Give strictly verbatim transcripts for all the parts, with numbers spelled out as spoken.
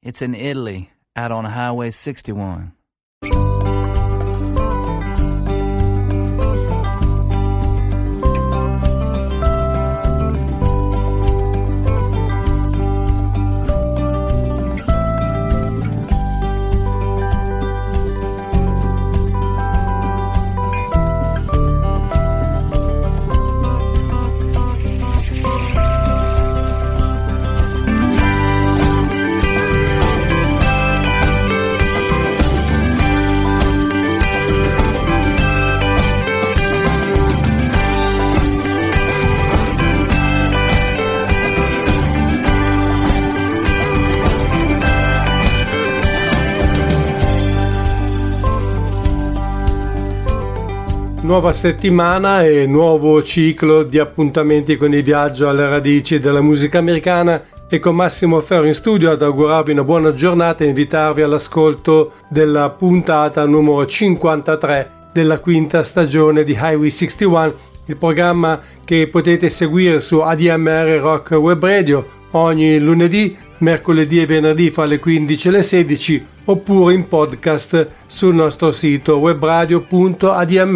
It's in Italy, out on Highway sixty-one. Nuova settimana e nuovo ciclo di appuntamenti con il viaggio alle radici della musica americana, e con Massimo Ferro in studio ad augurarvi una buona giornata e invitarvi all'ascolto della puntata numero cinquantatré della quinta stagione di Highway sessantuno, il programma che potete seguire su A D M R Rock Web Radio ogni lunedì, mercoledì e venerdì fra le quindici e le sedici, oppure in podcast sul nostro sito webradio punto a d m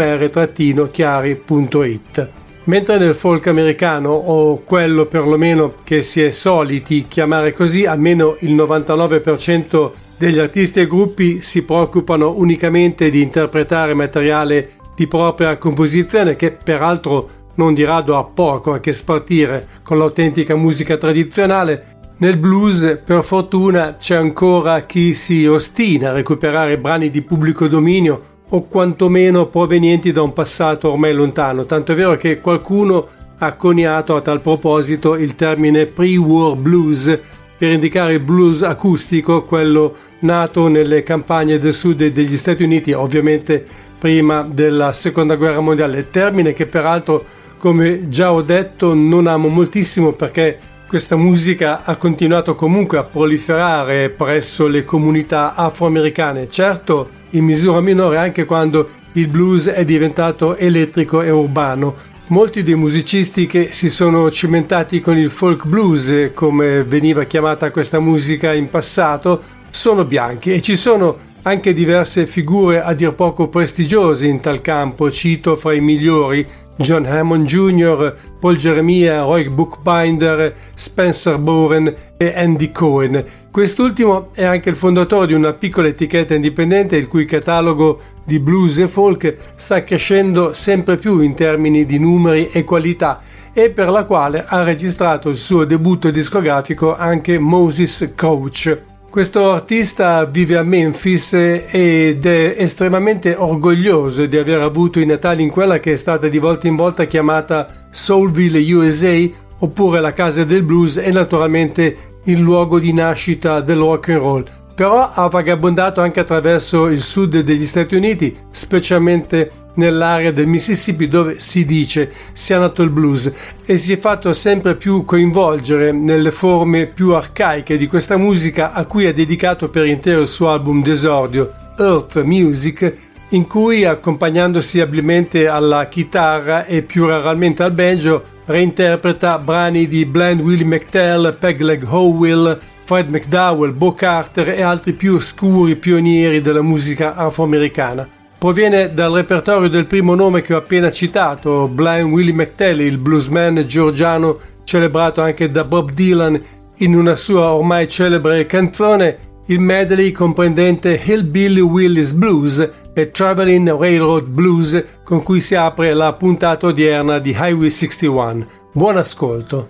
r chiari punto i t. Mentre nel folk americano, o quello perlomeno che si è soliti chiamare così, almeno il novantanove per cento degli artisti e gruppi si preoccupano unicamente di interpretare materiale di propria composizione, che peraltro non di rado ha poco a che spartire con l'autentica musica tradizionale. Nel blues, per fortuna, c'è ancora chi si ostina a recuperare brani di pubblico dominio o quantomeno provenienti da un passato ormai lontano, tanto è vero che qualcuno ha coniato a tal proposito il termine pre-war blues per indicare il blues acustico, quello nato nelle campagne del sud degli Stati Uniti, ovviamente prima della Seconda Guerra Mondiale, termine che peraltro, come già ho detto, non amo moltissimo perché questa musica ha continuato comunque a proliferare presso le comunità afroamericane, certo in misura minore anche quando il blues è diventato elettrico e urbano. Molti dei musicisti che si sono cimentati con il folk blues, come veniva chiamata questa musica in passato, sono bianchi, e ci sono anche diverse figure a dir poco prestigiose in tal campo. Cito fra i migliori John Hammond Junior, Paul Jeremiah, Roy Bookbinder, Spencer Boren e Andy Cohen. Quest'ultimo è anche il fondatore di una piccola etichetta indipendente il cui catalogo di blues e folk sta crescendo sempre più in termini di numeri e qualità, e per la quale ha registrato il suo debutto discografico anche Moses Crouch. Questo artista vive a Memphis ed è estremamente orgoglioso di aver avuto i natali in quella che è stata di volta in volta chiamata Soulville U S A, oppure la casa del blues, e naturalmente il luogo di nascita del rock and roll. Però ha vagabondato anche attraverso il sud degli Stati Uniti, specialmente nell'area del Mississippi, dove si dice sia nato il blues, e si è fatto sempre più coinvolgere nelle forme più arcaiche di questa musica, a cui ha dedicato per intero il suo album d'esordio Earth Music, in cui, accompagnandosi abilmente alla chitarra e più raramente al banjo, reinterpreta brani di Blind Willie McTell, Peg Leg Howell, Fred McDowell, Bo Carter e altri più oscuri pionieri della musica afroamericana. Proviene dal repertorio del primo nome che ho appena citato, Blind Willie McTell, il bluesman georgiano celebrato anche da Bob Dylan in una sua ormai celebre canzone, il medley comprendente Hillbilly Willie's Blues e Traveling Railroad Blues, con cui si apre la puntata odierna di Highway sessantuno. Buon ascolto!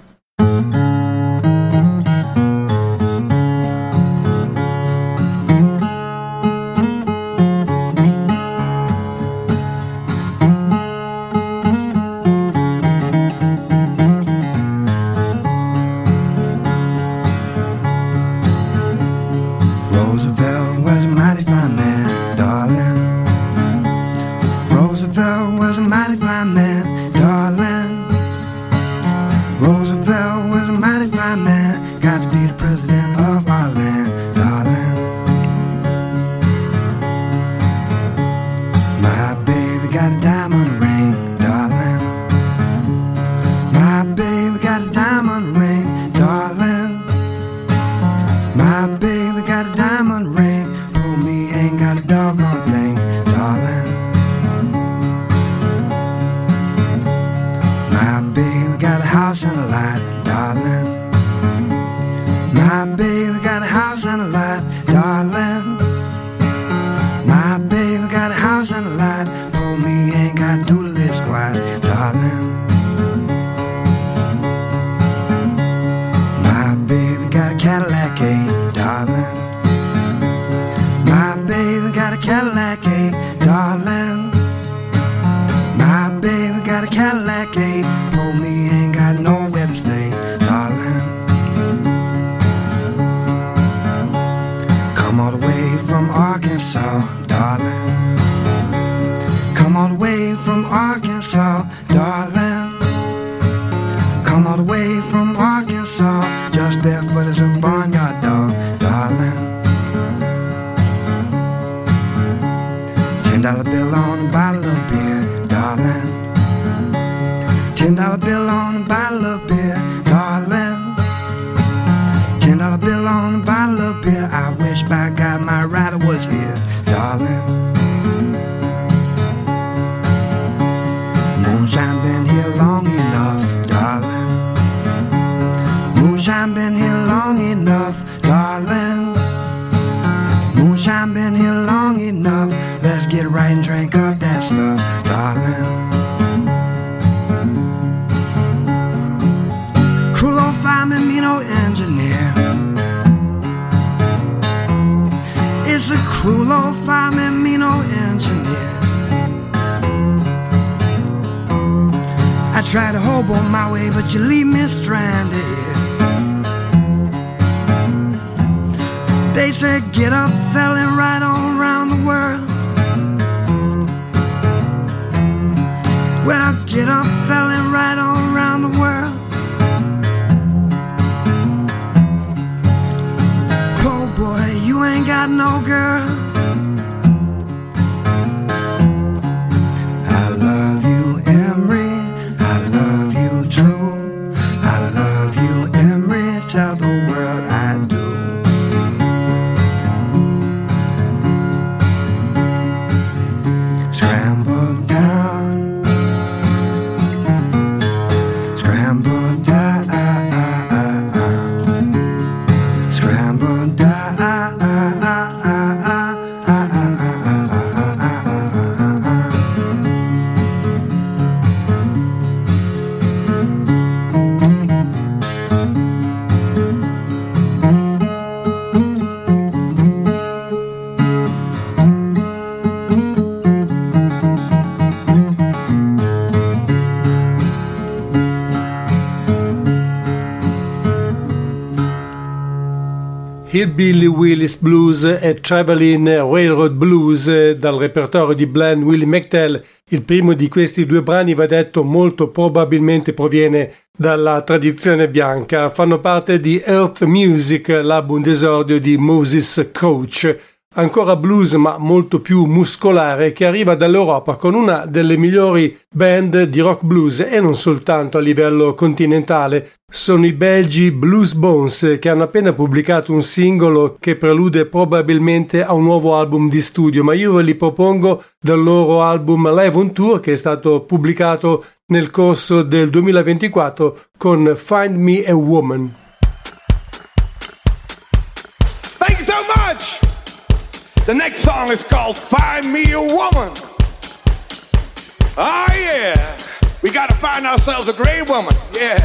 My baby baby got a diamond ring. Told me ain't got a doggone thing, darling. My baby got a house and a lot, darling. My baby got a house and a lot, darling. My baby got a house and a lot. Told me ain't got to do this squat, darling. My baby got a Cadillac, eh, darling. My baby got a Cadillac, eh, darling. My baby got a Cadillac, eh. Told me ain't got nowhere to stay, darling. Come all the way from Arkansas, darling. Come all the way from Arkansas, darling. Come all the way from Arkansas, just barefoot as a barnyard dog, darling. Ten dollar bill on a bottle of beer, darling. Ten dollar bill on a bottle of beer, darling. Ten dollar bill on a bottle of beer. I wish by God my rider was here, darling. Moonshine been here long enough, darling. Moonshine been here long enough, darling. Moonshine been here long enough. Let's get right and drink up that stuff, darling. Cruel old fireman, me no engineer. It's a cruel old fireman, me no engineer. I try to hobo my way, but you leave me stranded here. They said get up, fell and right on around the world. Well, get up, fell and right on around the world. Oh boy, you ain't got no girl. I love you, Emery. I love you, true. I love you, Emery. Tell the world I do. Scramble down, scramble down, scramble down. Hillbilly Willis Blues e Traveling Railroad Blues dal repertorio di Blind Willie McTell. Il primo di questi due brani, va detto, molto probabilmente proviene dalla tradizione bianca. Fanno parte di Earth Music, l'album d'esordio di Moses Coach. Ancora blues ma molto più muscolare, che arriva dall'Europa con una delle migliori band di rock blues e non soltanto a livello continentale. Sono i belgi Blues Bones, che hanno appena pubblicato un singolo che prelude probabilmente a un nuovo album di studio, ma io ve li propongo dal loro album Live on Tour, che è stato pubblicato nel corso del duemilaventiquattro con Find Me a Woman. Thank you so much! The next song is called Find Me a Woman. Oh yeah, we gotta find ourselves a great woman, yeah.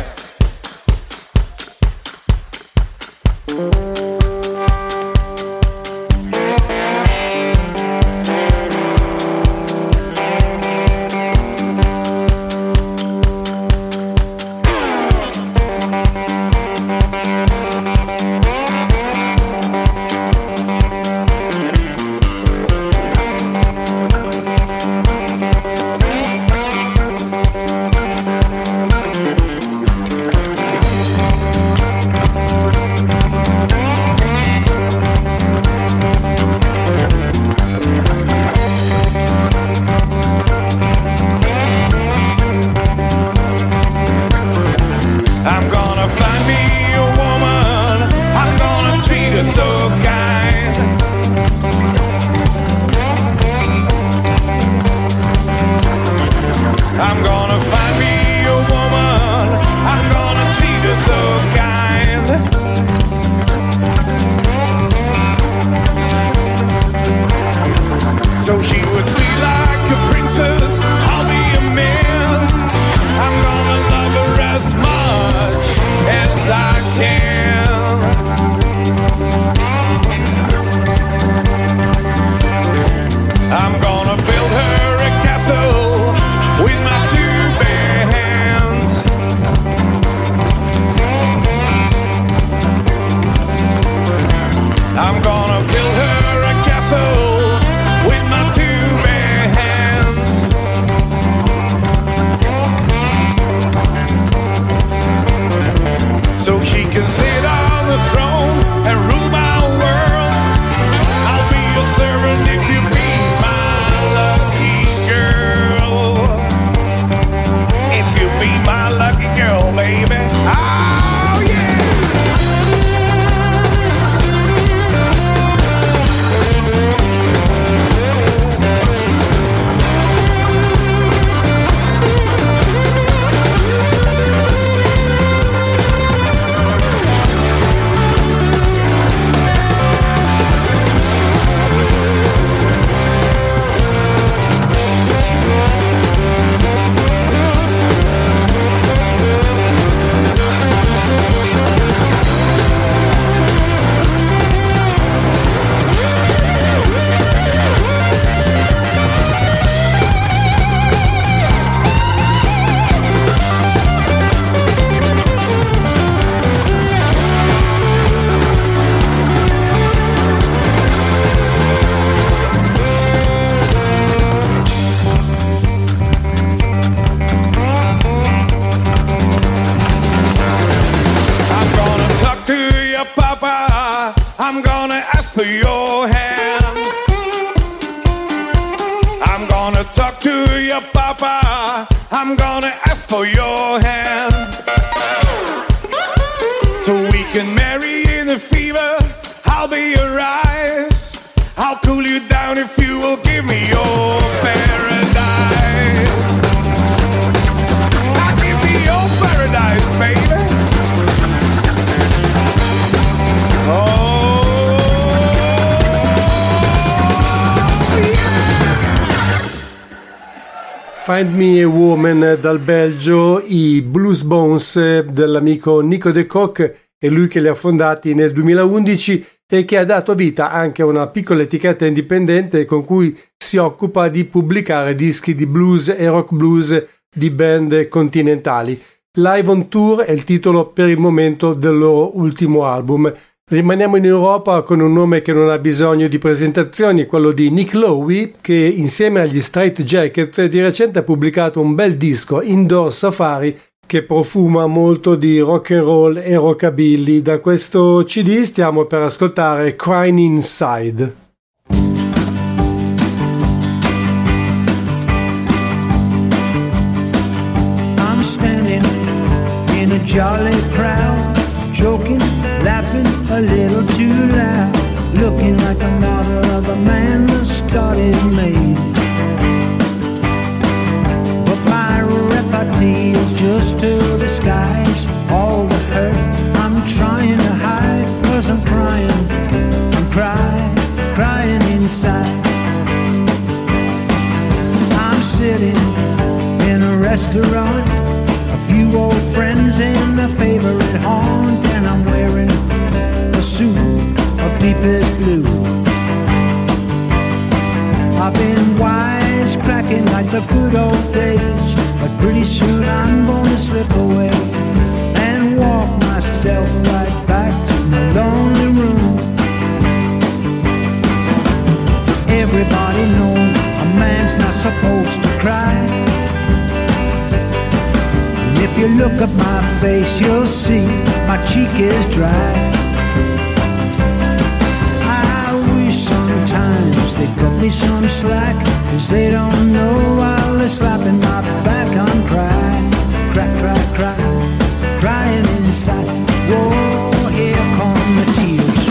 I'm gonna ask for your hand. I'm gonna talk to your papa. I'm gonna ask for your hand. So we can marry in a fever. I'll be your eyes. I'll cool you down if you will give me your paradise. I'll give me your paradise, baby. Oh, yeah. Find Me a Woman dal Belgio, i Blues Bones dell'amico Nico De Cock, è lui che li ha fondati nel duemilaundici e che ha dato vita anche a una piccola etichetta indipendente con cui si occupa di pubblicare dischi di blues e rock blues di band continentali. Live on Tour è il titolo per il momento del loro ultimo album. Rimaniamo in Europa con un nome che non ha bisogno di presentazioni, quello di Nick Lowe, che insieme agli Straight Jackets di recente ha pubblicato un bel disco, Indoor Safari, che profuma molto di rock and roll e rockabilly. Da questo C D stiamo per ascoltare Crying Inside. I'm standing in a jolly crowd, joking, laughing a little too loud, looking like a model of a man the Scott is made. But my repartee is just to the skies, all the hurt I'm trying to hide, 'cause I'm crying, I'm crying, crying inside. I'm sitting in a restaurant, a few old friends in a favorite haunt, and I'm wearing a suit of deepest blue. I've been wisecracking like the good old days, but pretty soon I'm gonna slip away and walk myself right back to my lonely room. Everybody knows a man's not supposed to cry. If you look at my face, you'll see my cheek is dry. I wish sometimes they'd cut me some slack, 'cause they don't know while they're slapping my back. I'm crying, cry, cry, cry, crying inside. Whoa, here come the tears.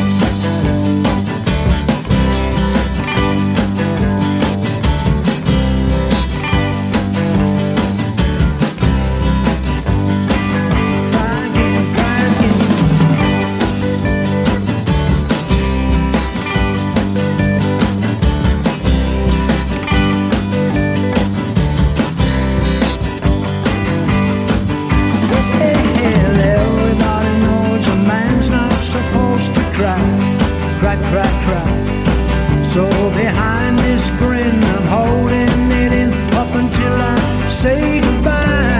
So behind this grin I'm holding it in up until I say goodbye.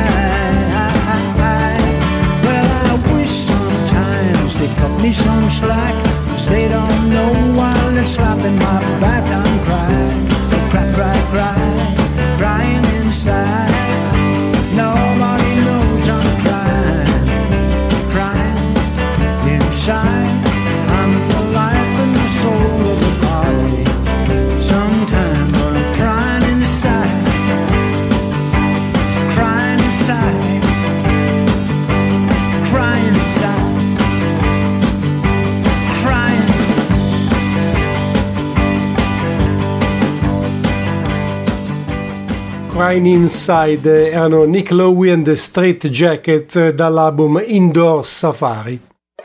Well, I wish sometimes they cut me some slack, 'cause they don't know while they're slapping my back. I'm crying, cry, cry, cry, crying inside. Nobody knows I'm crying, crying inside. I'm the life and the soul of the body. Sometimes I'm crying inside, crying inside, crying inside, crying inside. Crying Inside erano Nick Lowe and the Straight Jackets dall'album Indoor Safari.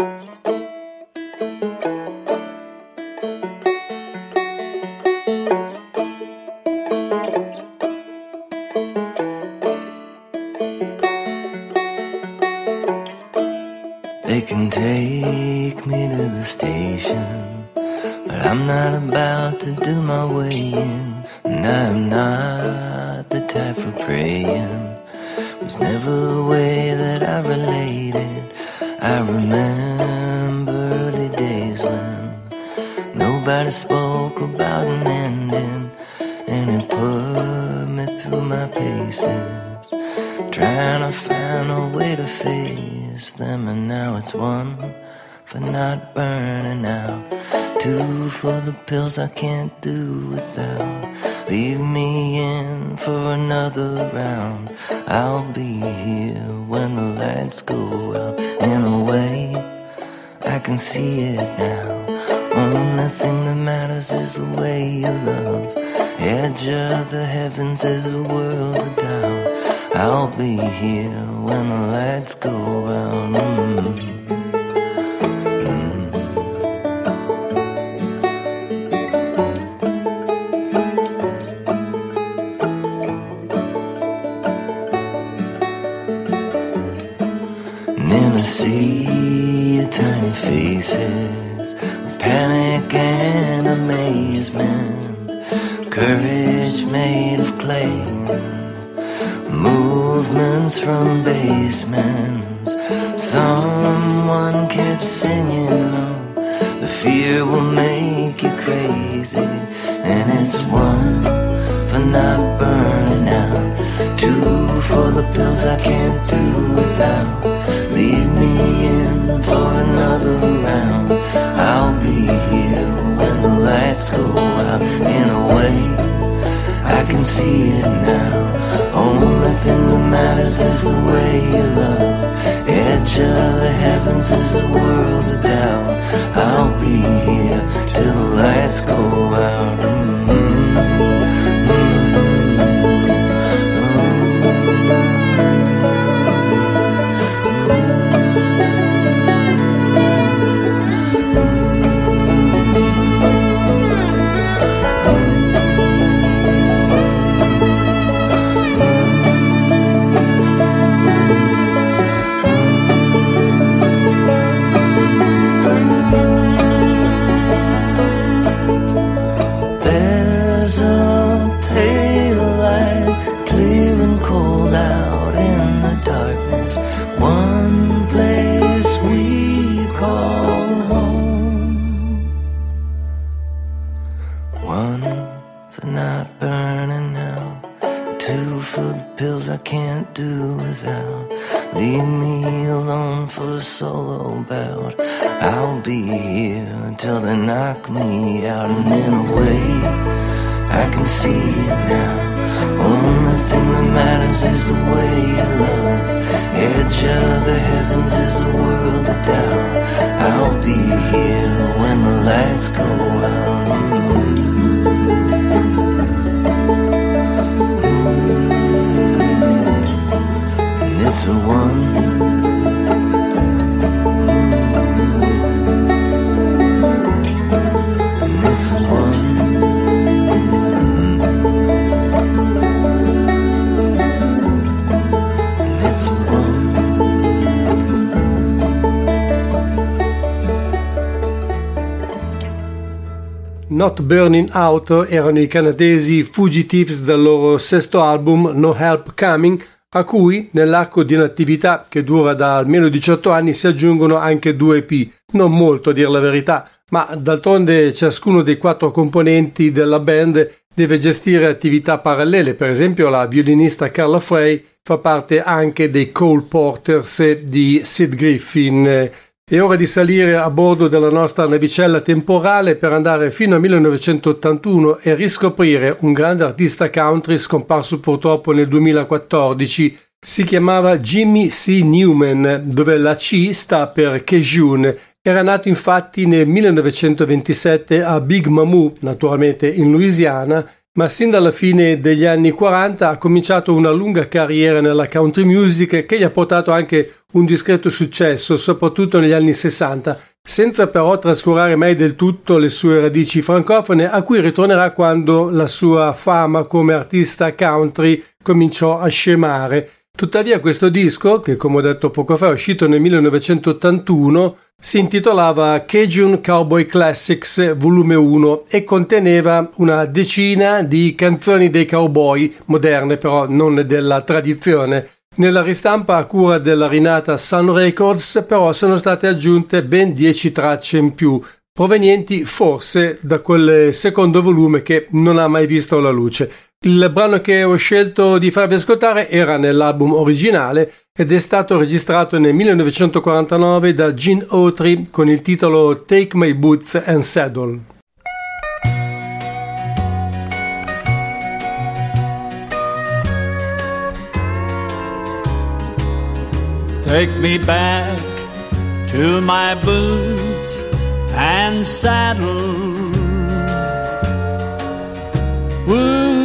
They can take me to the station, but I'm not about to do my way in. And I'm not the type for praying. Was never the way that I related. I remember early days when nobody spoke about an ending, and it put me through my paces, trying to find a way to face them. And now it's one for not burning out. Two for the pills I can't do without. Leave me in for another round. I'll be here when the lights go out. In a way, I can see it now. Only thing that matters is the way you love. Edge of the heavens is a world of doubt. I'll be here when the lights go out. Mm-hmm. See your tiny faces with panic and amazement, courage made of clay, movements from basements. Someone kept singing, oh, the fear will make you crazy. And it's one for not burning out, two for the pills I can't do without. Leave me in for another round. I'll be here when the lights go out. In a way, I can see it now. Only thing that matters is the way you love. Edge of the heavens is a world of doubt. I'll be here till the lights go out. Mm-hmm. Me out, and in a way I can see it now. Only thing that matters is the way you love. Edge of the heavens is a world of doubt. I'll be here when the lights go out. And it's a one. Not Burning Out erano i canadesi Fugitives dal loro sesto album No Help Coming, a cui nell'arco di un'attività che dura da almeno diciotto anni si aggiungono anche due E P, non molto a dir la verità, ma d'altronde ciascuno dei quattro componenti della band deve gestire attività parallele. Per esempio la violinista Carla Frey fa parte anche dei Cole Porters di Sid Griffin. È ora di salire a bordo della nostra navicella temporale per andare fino al millenovecentottantuno e riscoprire un grande artista country scomparso purtroppo nel duemilaquattordici. Si chiamava Jimmy C. Newman, dove la C sta per Cajun. Era nato infatti nel millenovecentoventisette a Big Mamou, naturalmente in Louisiana, ma sin dalla fine degli anni quaranta ha cominciato una lunga carriera nella country music che gli ha portato anche un discreto successo, soprattutto negli anni sessanta, senza però trascurare mai del tutto le sue radici francofone, a cui ritornerà quando la sua fama come artista country cominciò a scemare. Tuttavia questo disco, che come ho detto poco fa è uscito nel millenovecentottantuno, si intitolava Cajun Cowboy Classics volume uno e conteneva una decina di canzoni dei cowboy, moderne però non della tradizione. Nella ristampa a cura della rinata Sun Records però sono state aggiunte ben dieci tracce in più, provenienti forse da quel secondo volume che non ha mai visto la luce. Il brano che ho scelto di farvi ascoltare era nell'album originale ed è stato registrato nel millenovecentoquarantanove da Gene Autry con il titolo Take My Boots and Saddle. Take me back to my boots and saddle. Ooh.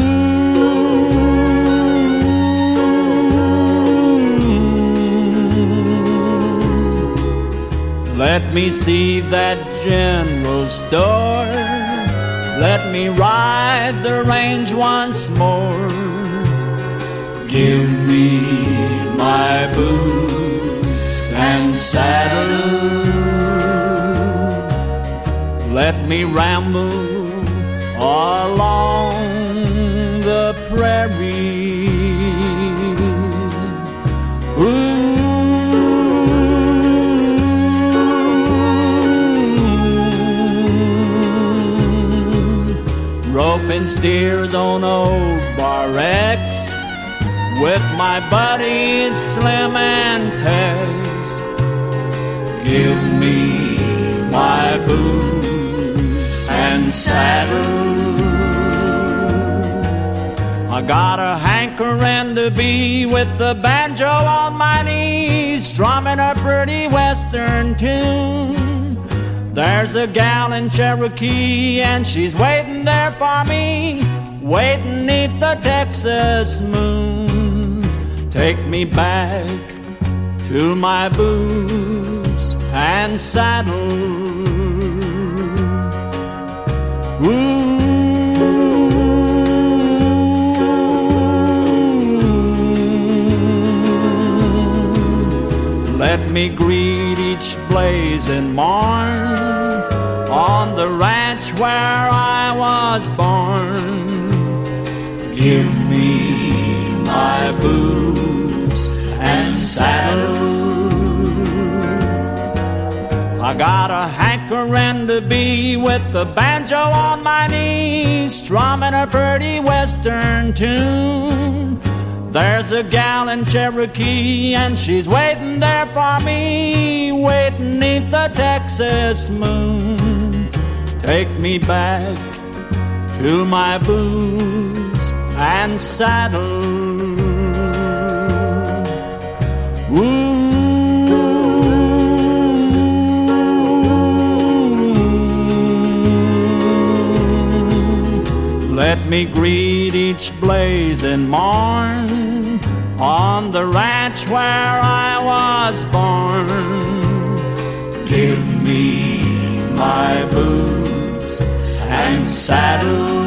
Let me see that general store. Let me ride the range once more. Give me my boots and saddle. Let me ramble along the prairie. Ooh. Roping steers on old Bar X with my buddies Slim and Tez. Give me my boots and saddle. I got a hankering to be with the banjo on my knees, strumming a pretty western tune. There's a gal in Cherokee and she's waiting there for me, waiting neath the Texas moon. Take me back to my boots and saddle. Ooh. Let me greet each blazing morn on the ranch where I was born. Give me my boots and saddle. I got a hankering to be with the banjo on my knees, strumming a pretty western tune. There's a gal in Cherokee and she's waiting there for me, waiting neath the Texas moon. Take me back to my boots and saddle. Ooh. Let me greet each blazing morn on the ranch where I was born. Give me my boots and saddle.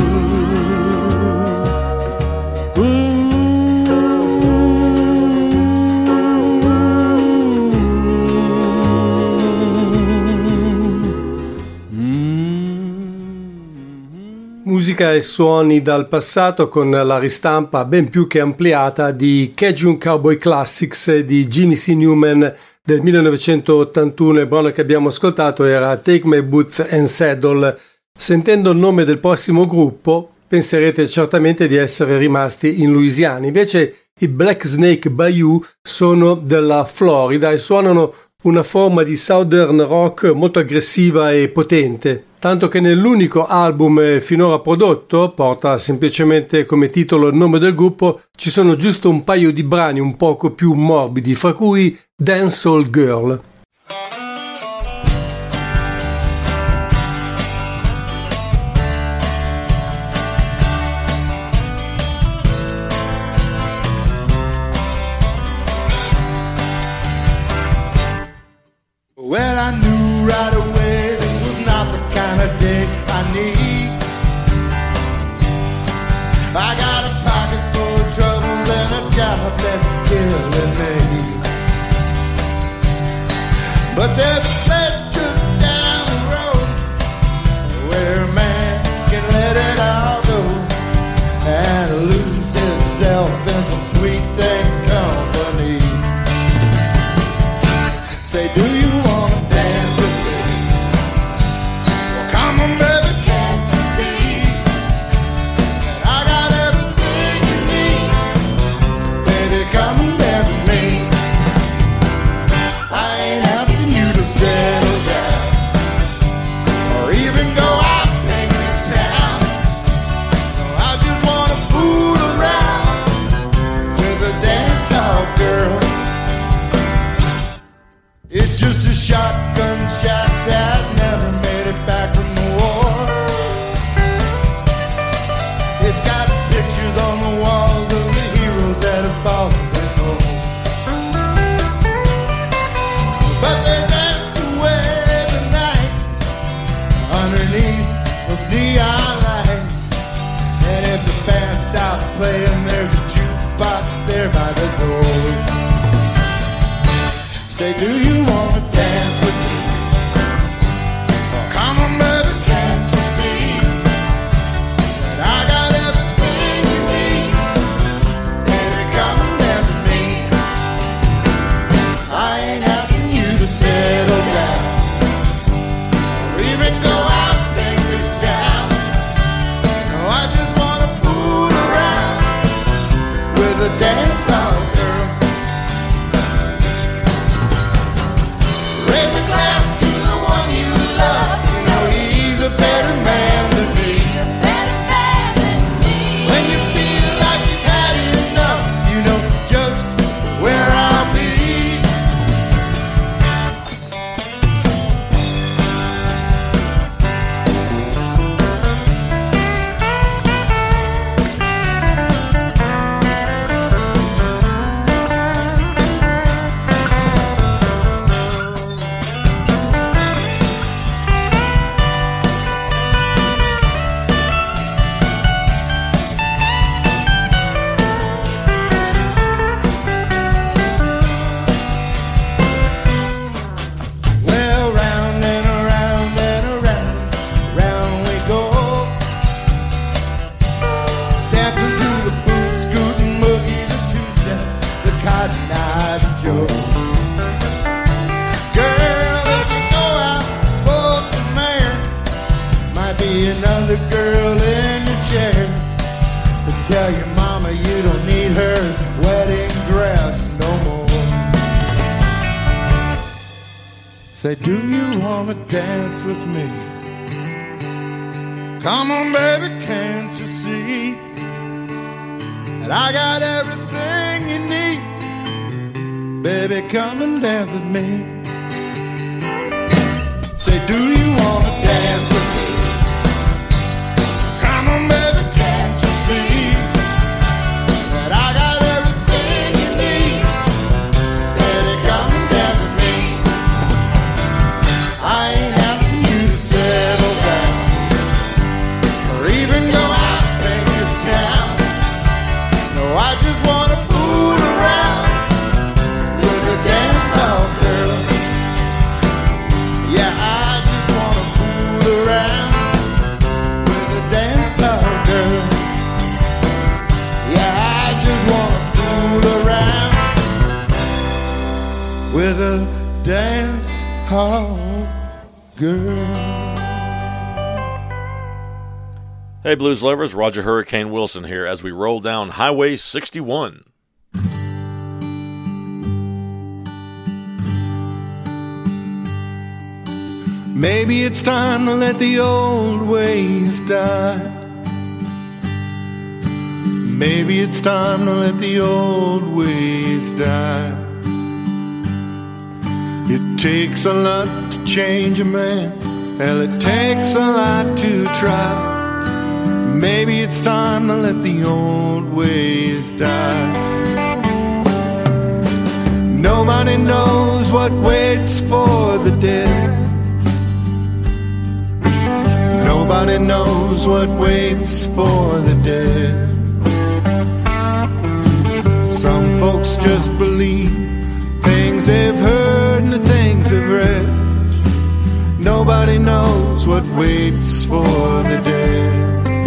Musica e suoni dal passato con la ristampa ben più che ampliata di Cajun Cowboy Classics di Jimmy C. Newman del millenovecentottantuno. Il brano che abbiamo ascoltato era Take My Boots and Saddle. Sentendo il nome del prossimo gruppo penserete certamente di essere rimasti in Louisiana, invece i Black Snake Bayou sono della Florida e suonano una forma di southern rock molto aggressiva e potente, tanto che nell'unico album finora prodotto, porta semplicemente come titolo il nome del gruppo, ci sono giusto un paio di brani un poco più morbidi, fra cui Dancehall Girl. Well, I knew right away this was not the kind of day I need. I got a pocket full of troubles and a job that's killing me. But there's a place just down the road where a man can let it all go and lose himself in some sweet things company. Say, do you want to dance with me? Well, come on, baby, can't you see that I got everything you need? Baby, come and dance with me. playing, there's a jukebox there by the door. Say, do you want to dance with me? Oh, come on, baby, can't you see that I got everything you need? Baby, come and dance with me. I ain't asking you to settle down or even go out and make this town. No, I just want to fool around with a dance hall girl. Raise a glass to the one you love. You know he's a better man than me. When you feel like you've had enough, you know just where I'll be. Well, round and around and around, round we go, dancing to the boot, scooting, boogie, the two-step, the Cotton Eye Joe. Girl, if you go out for some man, might be another girl in your chair. But tell your mama you don't need her wedding dress no more. Say, do you want to dance with me? Come on, baby, can't you see that I got everything you need? Baby, come and dance with me. Say, do you want to dance with me? Come on, baby, can't you see that I got everything you need? Baby, come and dance with me. I ain't asking you to settle down or even go out and make this town. No, I just want to fool around with a dance hall girl. Yeah, I just want to fool around with a dance hall girl. Yeah, I just want to fool around with a dance hall girl. Hey, blues lovers, Roger Hurricane Wilson here as we roll down Highway sixty-one. Maybe it's time to let the old ways die. Maybe it's time to let the old ways die. It takes a lot to change a man. Hell, it takes a lot to try. Maybe it's time to let the old ways die. Nobody knows what waits for the dead. Nobody knows what waits for the dead. Some folks just believe things they've heard and the things they've read. Nobody knows what waits for the dead.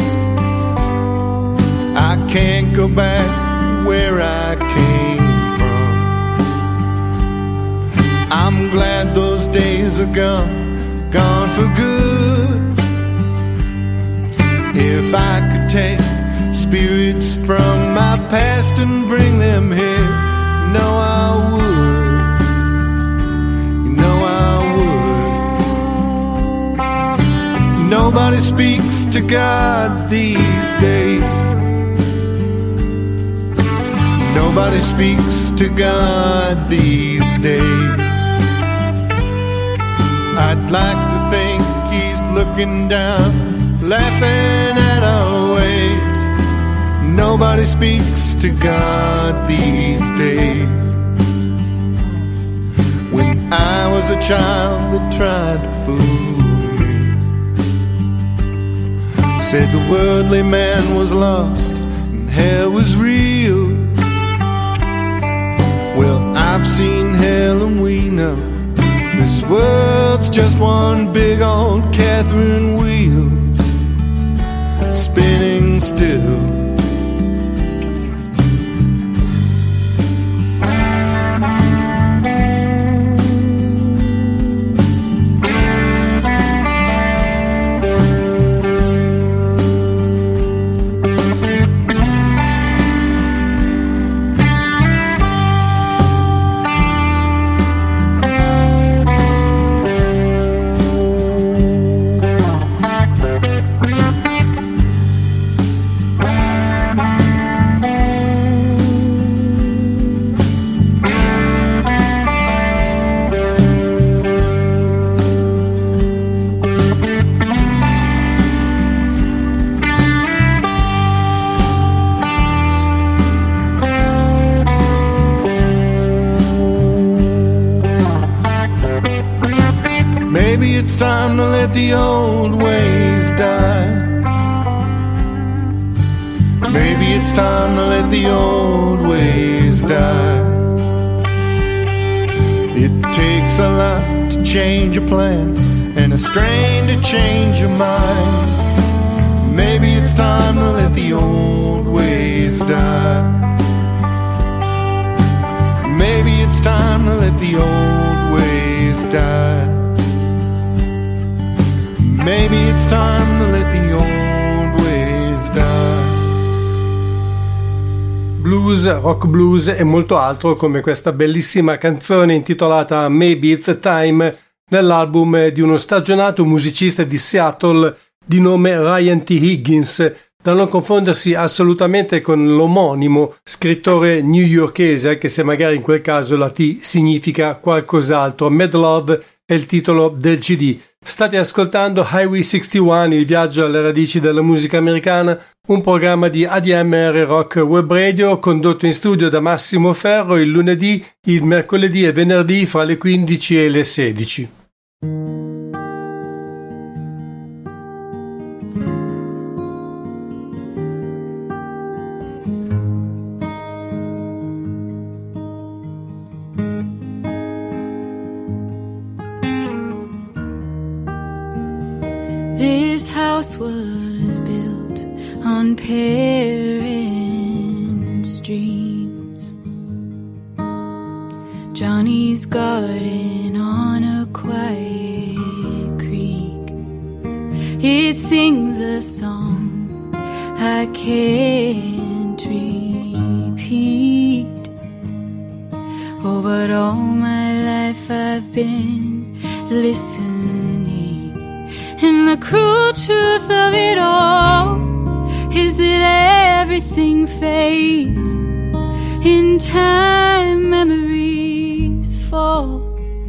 I can't go back where I came from. I'm glad those days are gone, gone for good. If I could take spirits from my past and bring them here, no, I would. You know I would. Nobody speaks to God these days. Nobody speaks to God these days. I'd like to think He's looking down, laughing at our ways. Nobody speaks to God these days. When I was a child that tried to fool me, said the worldly man was lost and hell was real. Well, I've seen hell and we know this world's just one big old Catherine wheel, spinning still. Maybe it's time to let the old ways die. Maybe it's time to let the old ways die. It takes a lot to change a plan and a strain to change your mind. Maybe it's time to let the old ways die. Maybe it's time to let the old ways die. Maybe it's time to let the old ways die. Blues, rock blues e molto altro, come questa bellissima canzone intitolata Maybe It's Time, nell'album di uno stagionato musicista di Seattle di nome Ryan T. Higgins, da non confondersi assolutamente con l'omonimo scrittore newyorkese, anche se magari in quel caso la T significa qualcos'altro. Mad Love è il titolo del C D. State ascoltando Highway sessantuno, il viaggio alle radici della musica americana, un programma di A D M R Rock Web Radio condotto in studio da Massimo Ferro il lunedì, il mercoledì e venerdì fra le quindici e le sedici. This house was built on parents' dreams. Johnny's garden on a quiet creek. It sings a song I can't repeat. Oh, but all my life I've been listening. And the cruel truth of it all is that everything fades. In time, memories fall.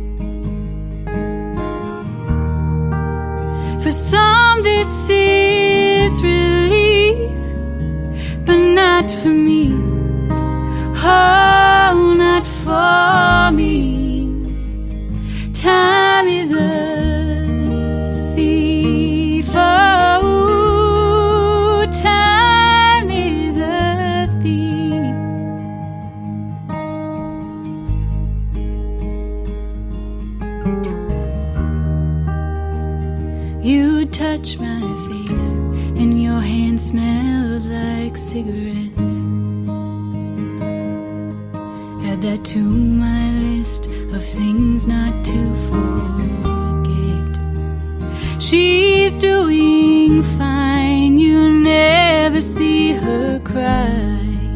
For some, this is relief, but not for me. Oh, not for me. Time is a Oh, time is a thief. You touch my face and your hand smelled like cigarettes. Add that to my list of things not to forget. She's doing fine, you never see her cry.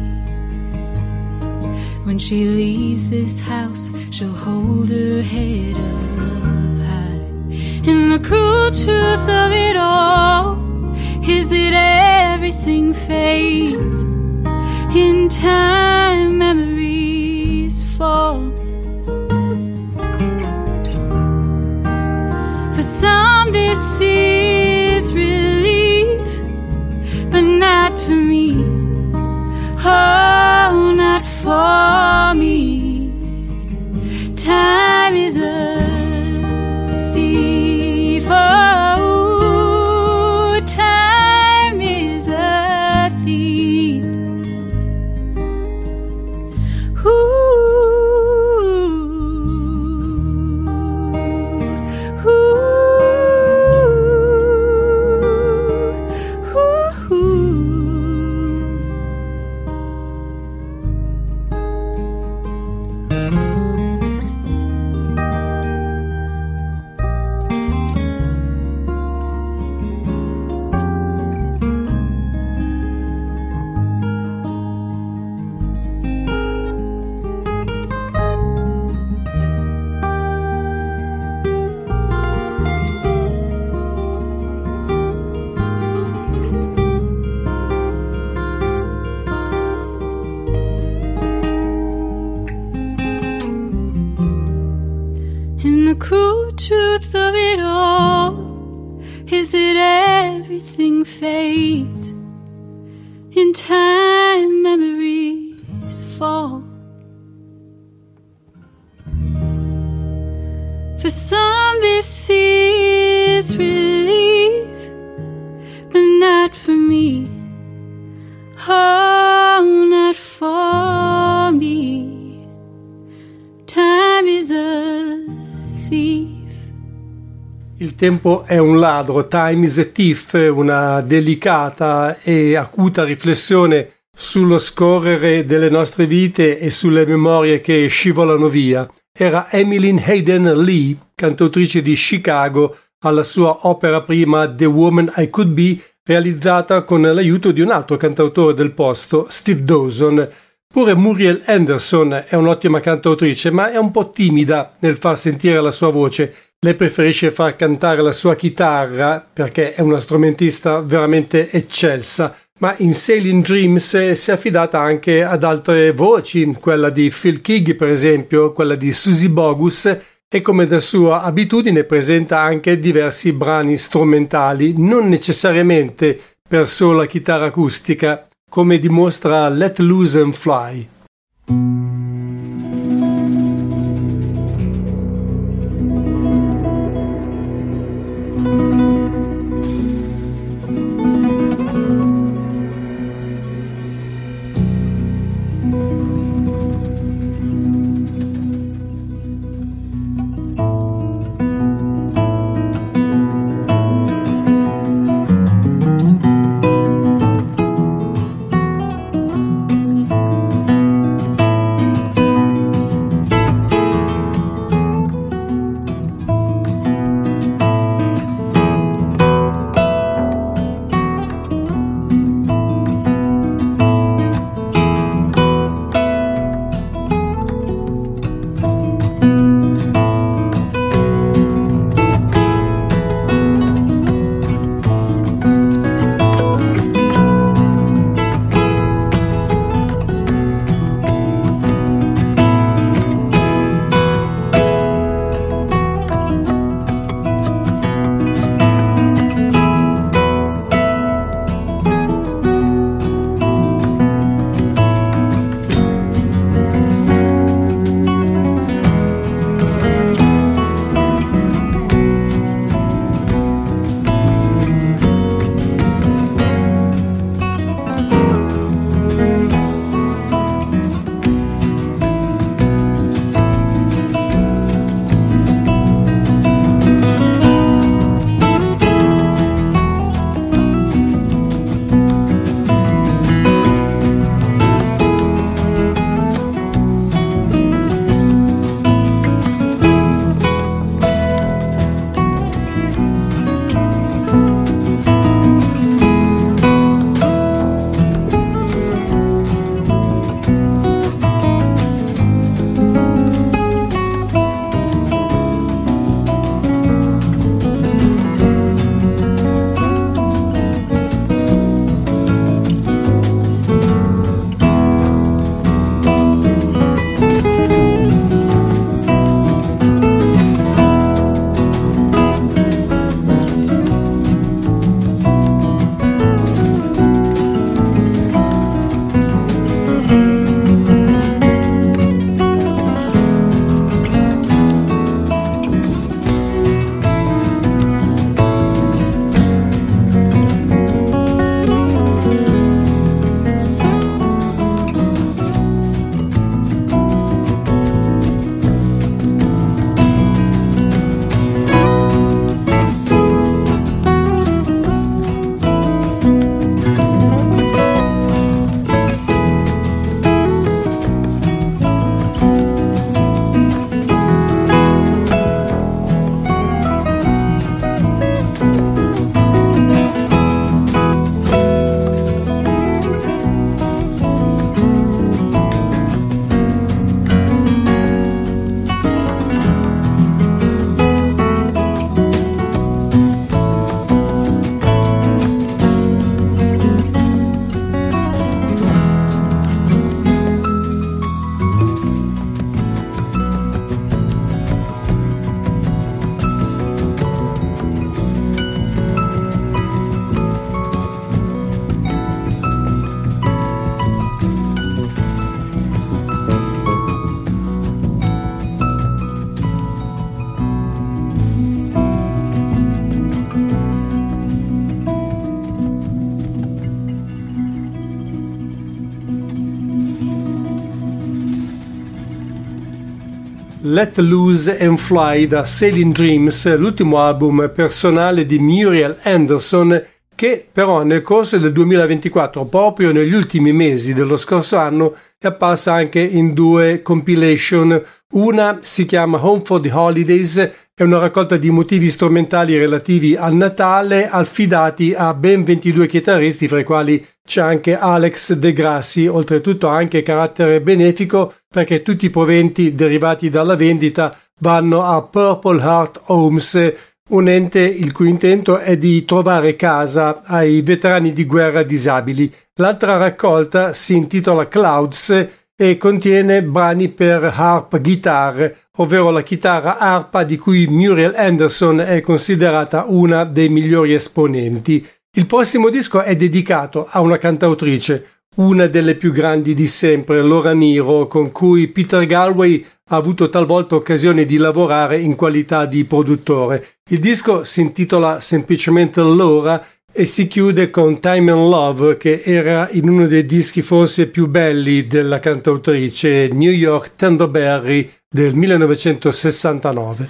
When she leaves this house, she'll hold her head up high. And the cruel truth of it all is that everything fades. In time, memories fall. For some, this is relief, but not for me. Oh, not for me. Time is a thief. Oh, fades. In time memories fall. For some this is relief, but not for me. Oh, not for me. Time is a thief. Il tempo è un ladro, Time is a Thief, una delicata e acuta riflessione sullo scorrere delle nostre vite e sulle memorie che scivolano via. Era Emmeline Hayden Lee, cantautrice di Chicago, alla sua opera prima The Woman I Could Be, realizzata con l'aiuto di un altro cantautore del posto, Steve Dawson. Pure Muriel Anderson è un'ottima cantautrice, ma è un po' timida nel far sentire la sua voce. Lei preferisce far cantare la sua chitarra perché è una strumentista veramente eccelsa, ma in Sailing Dreams si è affidata anche ad altre voci, quella di Phil Keaggy per esempio, quella di Suzy Bogus, e come da sua abitudine presenta anche diversi brani strumentali, non necessariamente per sola chitarra acustica, come dimostra Let Loose and Fly. Thank Let Loose and Fly da Sailing Dreams, l'ultimo album personale di Muriel Anderson, che però nel corso del duemilaventiquattro, proprio negli ultimi mesi dello scorso anno, è apparsa anche in due compilation. Una si chiama Home for the Holidays, è una raccolta di motivi strumentali relativi al Natale, affidati a ben ventidue chitarristi, fra i quali c'è anche Alex De Grassi, oltretutto ha anche carattere benefico perché tutti i proventi derivati dalla vendita vanno a Purple Heart Homes, un ente il cui intento è di trovare casa ai veterani di guerra disabili. L'altra raccolta si intitola Clouds e contiene brani per harp guitar, ovvero la chitarra arpa di cui Muriel Anderson è considerata una dei migliori esponenti. Il prossimo disco è dedicato a una cantautrice, una delle più grandi di sempre, Laura Nyro, con cui Peter Galway ha avuto talvolta occasione di lavorare in qualità di produttore. Il disco si intitola semplicemente Laura e si chiude con Time and Love, che era in uno dei dischi forse più belli della cantautrice, New York Tenderberry del millenovecentosessantanove.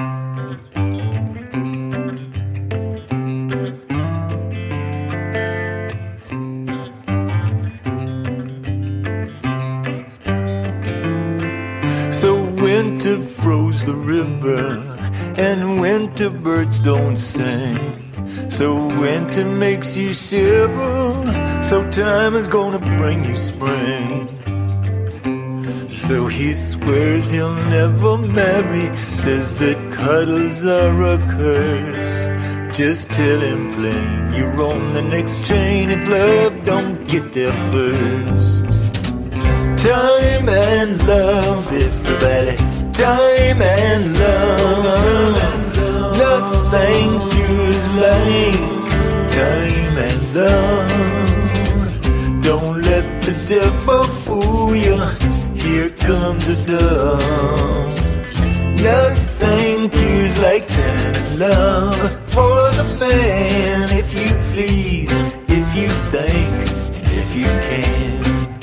So winter froze the river and winter birds don't sing. So winter makes you shiver, so time is gonna bring you spring. So he swears he'll never marry, says that cuddles are a curse. Just tell him plain, you're on the next train if love don't get there first. Time and love, everybody, time and love. Nothing cures like time and love. Don't let the devil fool you, here comes a dove. Nothing cures like time and love. For the man, if you please, if you think, if you can.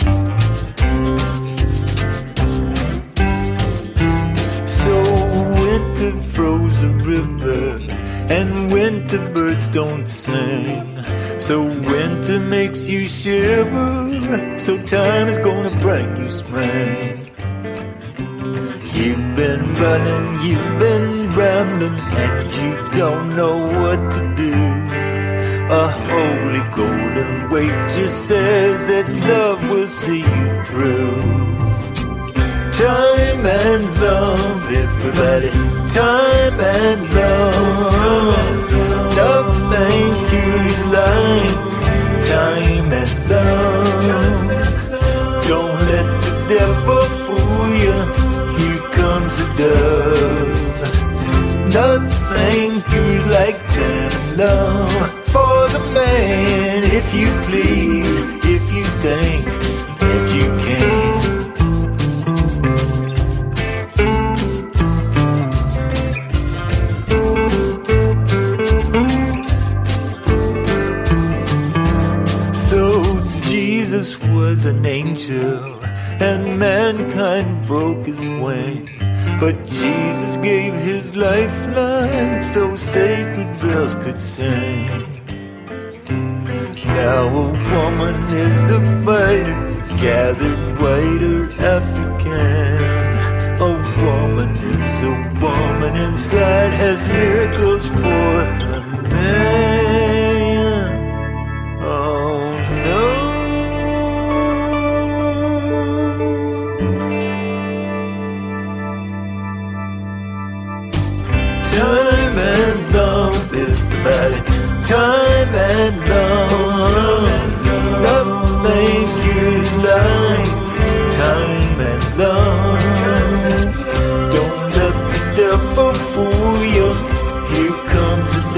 Winter froze the river and winter birds don't sing. So winter makes you shiver, so time is gonna bring you spring. You've been running, you've been rambling, and you don't know what to do. A holy golden wager says that love will see you through. Time and love, everybody, time and love. Nothing cures like time and love. Don't let the devil fool you, here comes a dove. Nothing cures like time and love. For the man, if you please, if you think that you can. Was an angel and mankind broke his wing, but Jesus gave his lifeline so sacred bells could sing. Now a woman is a fighter, gathered white or African. A woman is a woman inside, has miracles for her man. Oh no. Time and love, everybody, time and love. Nothing cures like time and love. Don't let the devil fool you, here comes a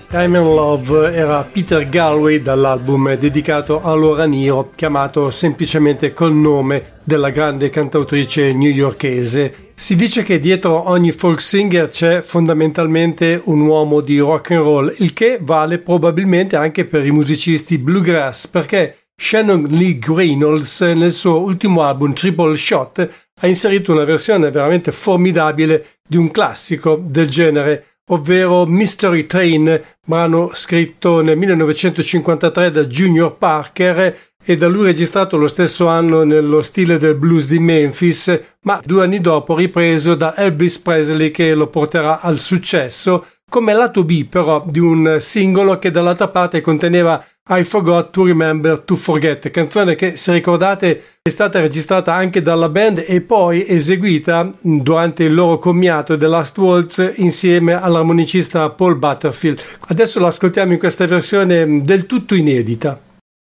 I'm in Love era Peter Galway dall'album dedicato a Laura Nyro, chiamato semplicemente col nome della grande cantautrice newyorkese. Si dice che dietro ogni folk singer c'è fondamentalmente un uomo di rock and roll, il che vale probabilmente anche per i musicisti bluegrass, perché Shannon Lee Reynolds nel suo ultimo album Triple Shot ha inserito una versione veramente formidabile di un classico del genere, ovvero Mystery Train, brano scritto nel millenovecentocinquantatré da Junior Parker e da lui registrato lo stesso anno nello stile del blues di Memphis, ma due anni dopo ripreso da Elvis Presley, che lo porterà al successo come lato B però di un singolo che dall'altra parte conteneva I Forgot to Remember to Forget, canzone che, se ricordate, è stata registrata anche dalla band e poi eseguita durante il loro commiato The Last Waltz insieme all'armonicista Paul Butterfield. Adesso lo ascoltiamo in questa versione del tutto inedita.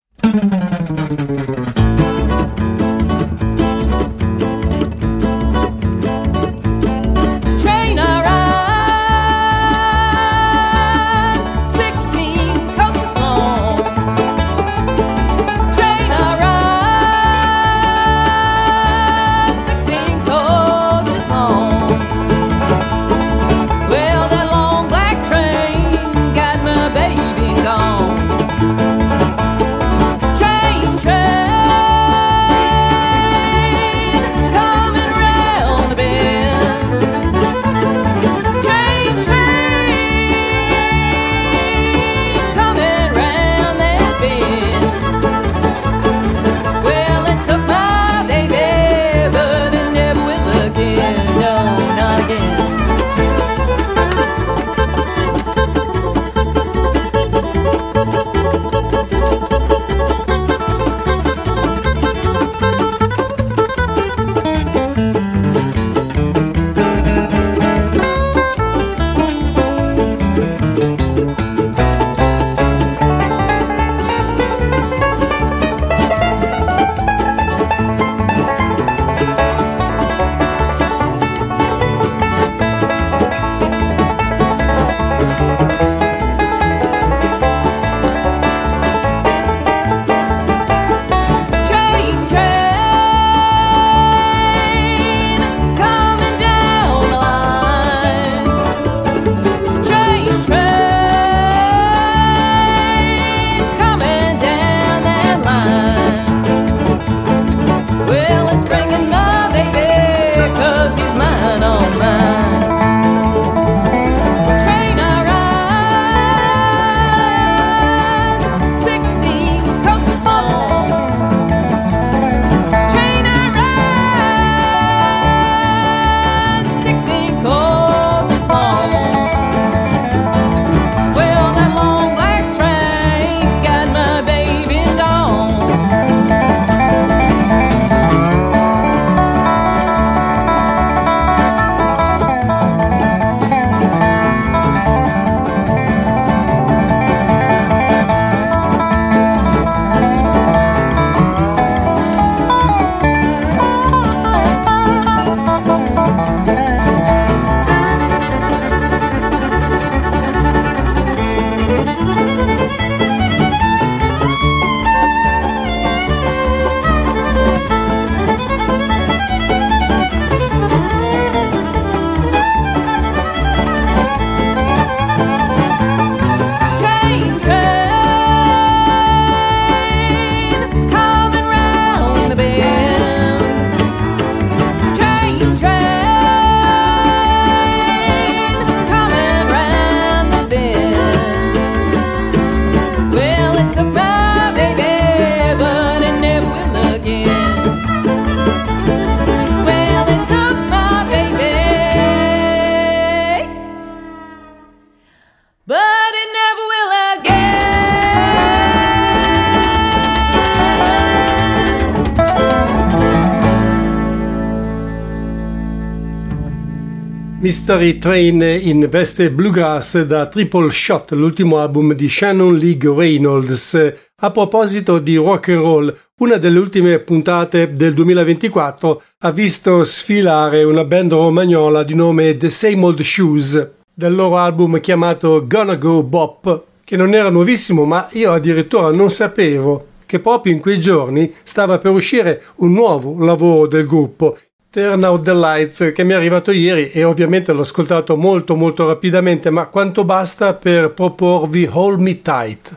Mystery Train in veste bluegrass da Triple Shot, l'ultimo album di Shannon Lee Reynolds. A proposito di rock and roll, una delle ultime puntate del duemilaventiquattro ha visto sfilare una band romagnola di nome The Same Old Shoes. del loro album chiamato Gonna Go Bop, che non era nuovissimo, ma io addirittura non sapevo che proprio in quei giorni stava per uscire un nuovo lavoro del gruppo, Turn Out the Lights, che mi è arrivato ieri e ovviamente l'ho ascoltato molto molto rapidamente, ma quanto basta per proporvi Hold Me Tight.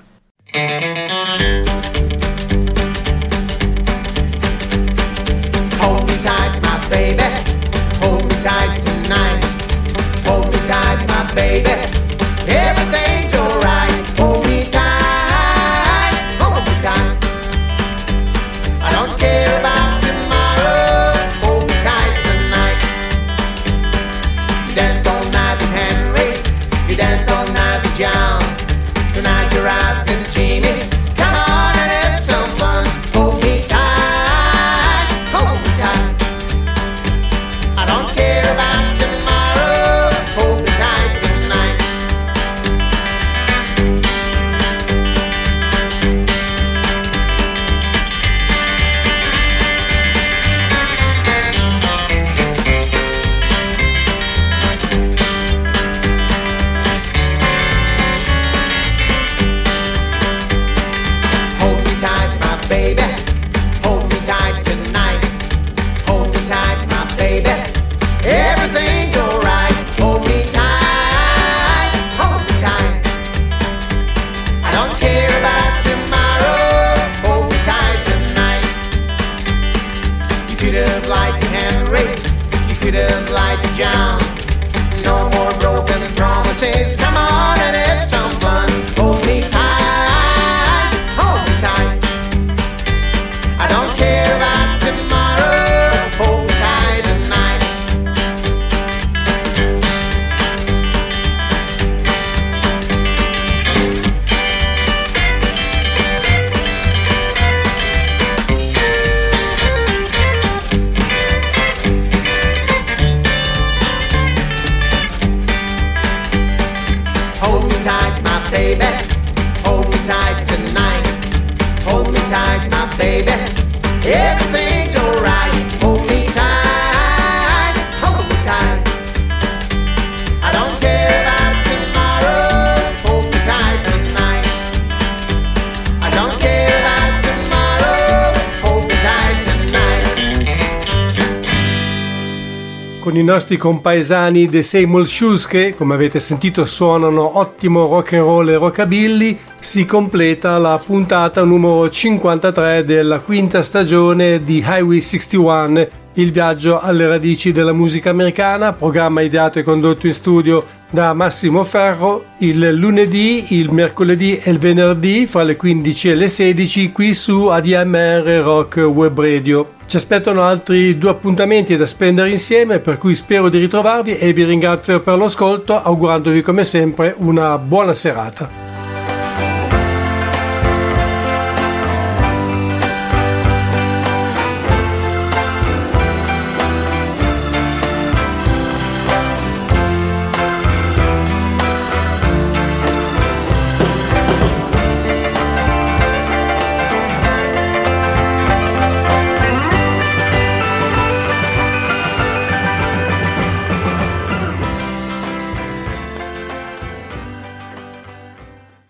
Hold me tight, my baby. Hold me tight tonight. Hold me tight, my baby. Everything's alright. Hold me tight. Hold me tight. I don't care about tomorrow. Hold me tight tonight. You danced all night with Henry. You danced all night with John. Tonight you're out with Jeannie. Come on and have some fun. Hold me tight. Hold me tight. I don't care about tomorrow. Hold me tight tonight. Hold me tight, my baby. Hold me tight tonight. Hold me tight, my baby. Everything's alright. Hold me tight. Hold me tight. I don't care about tomorrow. Hold me tight tonight. You could have lied to Henry. You could have lied to John. No more broken promises. Come on and have some fun. Hold me tight. Hold me tight. I don't care about tomorrow. Hold me tight tonight. Hold me tight, my baby. Hold me tight tonight. Hold me tight, my baby. Everything's alright. Hold me tight. Hold me tight. I don't care about tomorrow. Hold me tight tonight. I don't care about tomorrow. Hold me tight tonight. Con i nostri compaesani The Seymour Shoes, che come avete sentito suonano ottimo rock and roll e rockabilly, si completa la puntata numero cinquantatré della quinta stagione di Highway sessantuno, il viaggio alle radici della musica americana, programma ideato e condotto in studio da Massimo Ferro il lunedì, il mercoledì e il venerdì fra le quindici e le sedici qui su A D M R Rock Web Radio. Ci aspettano altri due appuntamenti da spendere insieme, per cui spero di ritrovarvi e vi ringrazio per l'ascolto, augurandovi come sempre una buona serata.